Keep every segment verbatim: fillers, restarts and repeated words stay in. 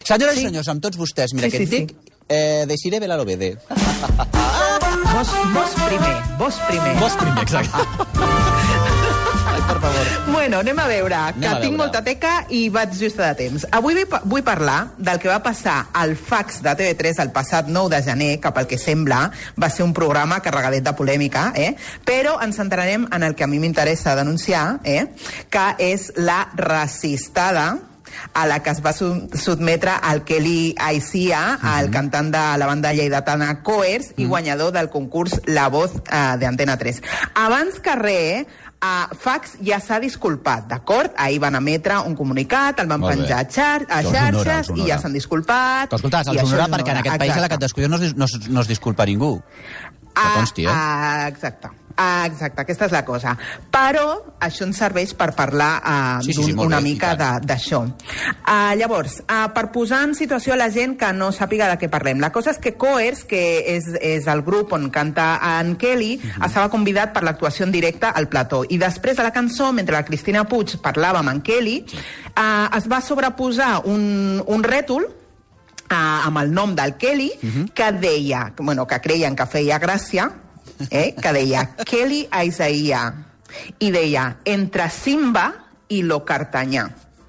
Senyores i senyors, amb tots vostès, mira, Sí, que et sí, dic, eh, Desiree Belalobede. Vos, vos primer, vos primer. Vos primer, exacte. Ai, per favor. Bueno, anem a veure, que a tinc veure. molta teca i vaig justa de temps. Avui vull, vull parlar del que va passar al fax de T V tres el passat nou de gener, que pel que sembla va ser un programa carregadet de polèmica, eh? Però ens centrarem en el que a mi m'interessa denunciar, eh? Que és la racistada a la que es va sotmetre el Kelly Aicía, uh-huh. el cantant de la banda lleidatana Coers uh-huh. i guanyador del concurs La Voz uh, de Antena tres. Abans que res, uh, Fax ja s'ha disculpat, d'acord? Ahir van emetre un comunicat, el van Molt penjar a, xar a Això xarxes honora, honora. i ja s'han disculpat. Però escolta, se'ls honora perquè en aquest país a la que et descuides no, es- no, es- no es disculpa ningú. Que consti, eh? Ah, exacte. Ah, exacte, aquesta és la cosa. Però això ens serveix per parlar uh, Sí, sí, sí, molt una bé, i mica tant. de- d'això. Uh, llavors, uh, per posar en situació a la gent que no sàpiga de què parlem, la cosa és que Coers, que és, és el grup on canta en Kelly, uh-huh. estava convidat per l'actuació en directe al plató. I després de la cançó, mentre la Cristina Puig parlava amb en Kelly, uh, es va sobreposar un, un rètol Uh, amb el nom del Kelly, uh-huh. que deia, bueno, que creien que feia gràcia, eh, que deia Kelly Aicía, i deia entre Simba i lo Cartanyà.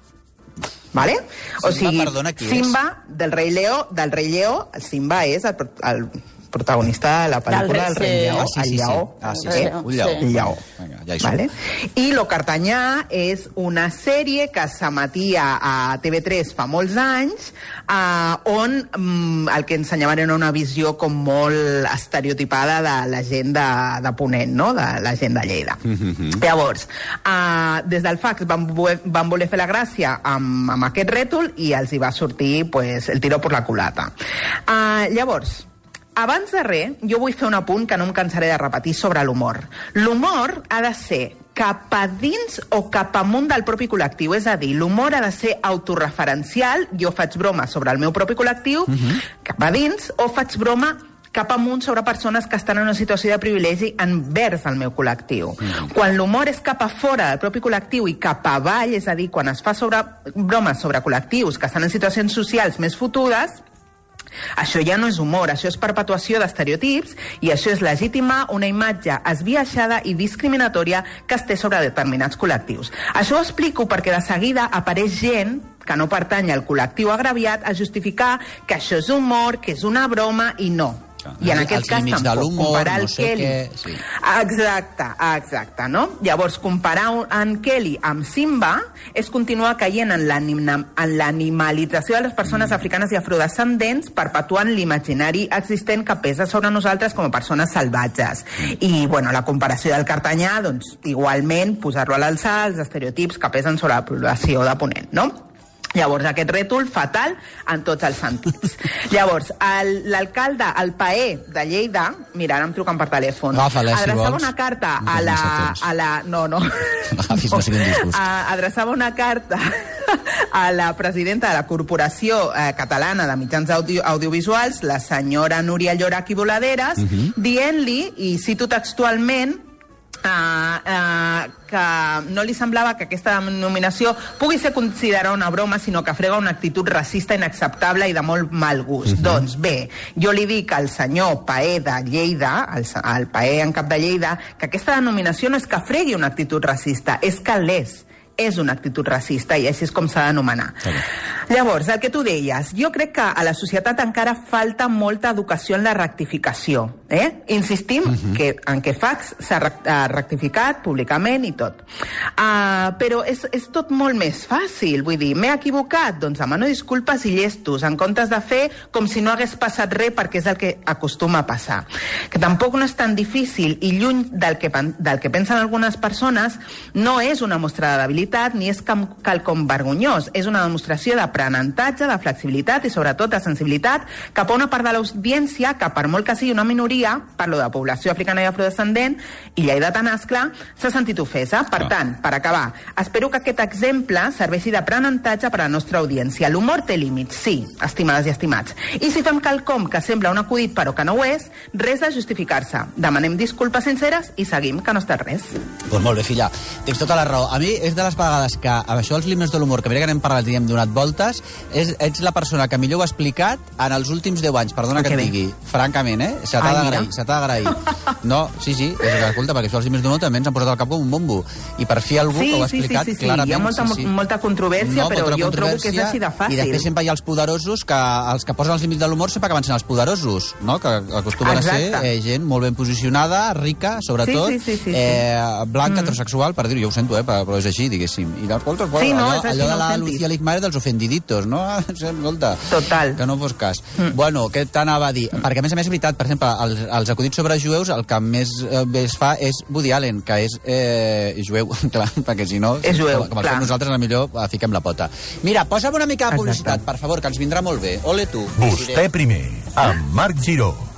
Vale? Simba, O sigui, perdona, qui és? Simba del Rei Leó, del Rei Lleó, el Simba és el, el protagonista de la pel·lícula del Del Rei- Rei Lleó, Ah, sí, el sí, sí. lleó. Ah, sí, Eh? sí. Un lleó. El lleó. Vinga, ja hi som. Vale? I Lo Cartanyà és una sèrie que s'emetia a T V tres fa molts anys, eh, on mm, el que ensenyaven era una visió com molt estereotipada de la gent de, de Ponent, no? De la gent de Lleida. Mm-hmm. Llavors, eh, des del fax van, vo- van voler fer la gràcia amb, amb aquest rètol i els hi va sortir pues, el tiro per la culata. Eh, llavors, abans de res, jo vull fer un apunt que no em cansaré de repetir sobre l'humor. L'humor ha de ser cap a dins o cap amunt del propi col·lectiu. És a dir, l'humor ha de ser autorreferencial. Jo faig broma sobre el meu propi col·lectiu, uh-huh. cap a dins, o faig broma cap amunt sobre persones que estan en una situació de privilegi envers el meu col·lectiu. Uh-huh. Quan l'humor és cap a fora del propi col·lectiu i cap avall, és a dir, quan es fa sobre bromes sobre col·lectius que estan en situacions socials més fotudes, això ja no és humor, això és perpetuació d'estereotips i això és legitimar una imatge esbiaixada i discriminatòria que es té sobre determinats col·lectius. Això ho explico perquè de seguida apareix gent que no pertany al col·lectiu agraviat a justificar que això és humor, que és una broma i no. I en aquest Els cas límits de tampoc l'humor, comparar el no sé Kelly. què, sí. Exacte, exacte, no? Llavors, comparar un- en Kelly amb Simba és continuar caient en l'anima- en l'animalització de les persones mm. africanes i afrodescendents, perpetuant l'imaginari existent que pesa sobre nosaltres com a persones salvatges. Mm. I, bueno, la comparació del Cartanyà, doncs, igualment, posar-lo a l'alçar els estereotips que pesen sobre la població de Ponent, no? Llavors, aquest rètol fatal en tots els sentits. Llavors, el- l'alcalde, el Paé de Lleida, mira, ara em truquen per telèfon, Agafa-la, si adreçava vols. una carta No a tens la... massa temps. A la no, no. Agafis, no sigui un disgust. A, adreçava una carta a la presidenta de la Corporació eh, Catalana de Mitjans Audio, Audiovisuals, la senyora Núria Llorach i Voladeres, uh-huh. dient-li, i cito textualment, Uh, uh, que no li semblava que aquesta nominació pugui ser considerada una broma, sinó que frega una actitud racista inacceptable i de molt mal gust. Uh-huh. Doncs bé, jo li dic al senyor Paé de Lleida, al, al Paé en cap de Lleida, que aquesta denominació no és que fregui una actitud racista, és que l'és. És una actitud racista i així és com s'ha d'anomenar. Okay. Llavors, el que tu deies, jo crec que a la societat encara falta molta educació en la rectificació. Eh? Insistim uh-huh. que en què Fax s'ha rectificat públicament i tot. Uh, però és, és tot molt més fàcil. Vull dir, m'he equivocat? Doncs demano disculpes i llestos, en comptes de fer com si no hagués passat res, perquè és el que acostuma a passar. Que tampoc no és tan difícil i lluny del que, del que pensen algunes persones, no és una mostra de debilitat ni és quelcom vergonyós. És una demostració d'aprenentatge, de flexibilitat i sobretot de sensibilitat cap a una part de l'audiència que, per molt que sigui una minoria, parlo de població africana i afrodescendent, i lleidatana, esclar, s'ha sentit ofesa. Per ah. tant, per acabar, espero que aquest exemple serveixi d'aprenentatge per a la nostra audiència. L'humor té límits, sí, estimades i estimats. I si fem quelcom que sembla un acudit però que no ho és, res de justificar-se. Demanem disculpes sinceres i seguim, que no està res. Doncs molt bé, filla. Tens tota la raó. A mi és de les vegades que amb això dels límits de l'humor, que mira que n'hem parlat i hem donat voltes, portes, és, ets la persona que millor ho ha explicat en els últims deu anys, perdona que et digui. Francament, eh? Se t'ha d'agrair, se t'ha d'agrair. No, sí, sí, és que, escolta, perquè això els dimes d'honor també ens han posat al cap com un bombo. I per fi algú sí, que ho ha sí, explicat sí, sí, sí. clarament. Hi ha molta, sí, sí. molta controvèrsia, no, però jo trobo que és així de fàcil. I després sempre hi ha els poderosos, que els que posen els límits de l'humor sempre acaben sent els poderosos, no? Que acostumen Exacte. a ser eh, gent molt ben posicionada, rica, sobretot, sí, sí, sí, sí, sí. Eh, blanca, mm. heterosexual, per dir-ho, jo ho sento, eh, però és així, diguéssim. I l'escolta, sí, no, allò, és així, allò de no la Lucía Ligmaer dels ofendiditos, no? Escolta, Total. Que no fos cas. Mm. Bueno, què t'anava a dir? Mm. Perquè, a més a més, és veritat, per exemple, els, els acudits sobre jueus, el que més eh, es fa és Woody Allen, que és eh, jueu, clar, perquè si no, és jueu, com el fem nosaltres, a millor eh, fiquem la pota. Mira, posa'm una mica de publicitat, Exacte. per favor, que ens vindrà molt bé. Ole tu. Vostè primer, amb Marc Giró.